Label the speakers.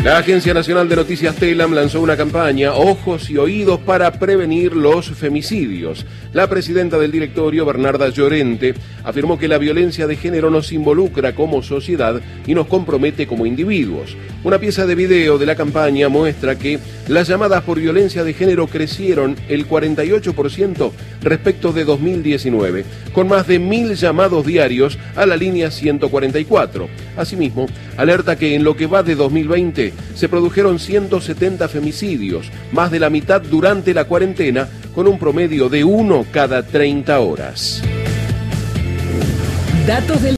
Speaker 1: La Agencia Nacional de Noticias TELAM lanzó una campaña, Ojos y Oídos, para prevenir los femicidios. La presidenta del directorio, Bernarda Llorente, afirmó que la violencia de género nos involucra como sociedad y nos compromete como individuos. Una pieza de video de la campaña muestra que las llamadas por violencia de género crecieron el 48% respecto de 2019, con más de 1.000 llamados diarios a la línea 144. Asimismo, alerta que en lo que va de 2020 se produjeron 170 femicidios, más de la mitad durante la cuarentena, con un promedio de 1 cada 30 horas.
Speaker 2: Datos del